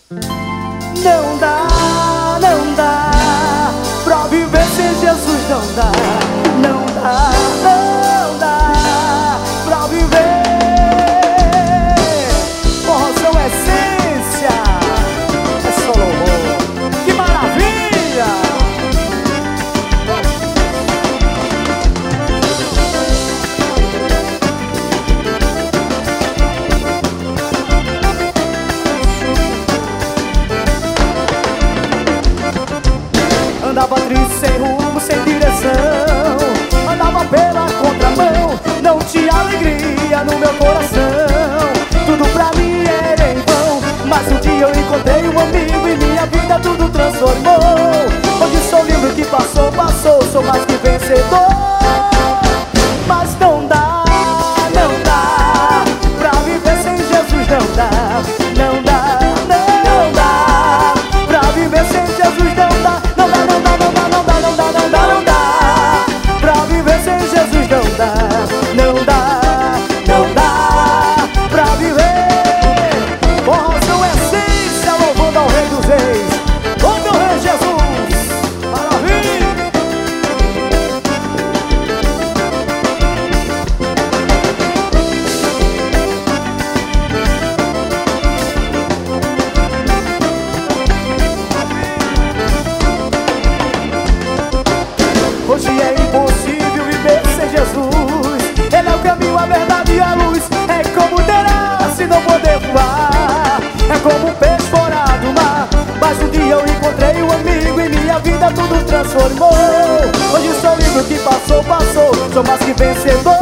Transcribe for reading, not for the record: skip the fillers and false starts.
Não dá, não dá pra viver sem Jesus, não dá, não dá, não dá pra viver. Forrozão essência, é só louvor, que maravilha! Andava triste, sem rumo, sem direção, andava pela contramão, não tinha alegria no meu coração. Tudo pra mim era em vão, mas um dia eu encontrei um amigo e minha vida tudo transformou. Hoje sou livre, que passou, passou, sou mais que vencedor. Mas não dá, não dá pra viver sem Jesus, não dá, não dá, não dá pra viver sem Jesus, não dá. Não dá, não dá pra viver. Forrozão essência, louvando ao Rei dos Reis, ô meu Rei Jesus, maravilha. Hoje é impossível viver sem Jesus. Ele é o caminho, a verdade e a luz. É como ter asa se não poder voar, é como um peixe fora do mar. Mas um dia eu encontrei um amigo e minha vida tudo transformou. Hoje sou livre, o que passou, passou, sou mais que vencedor.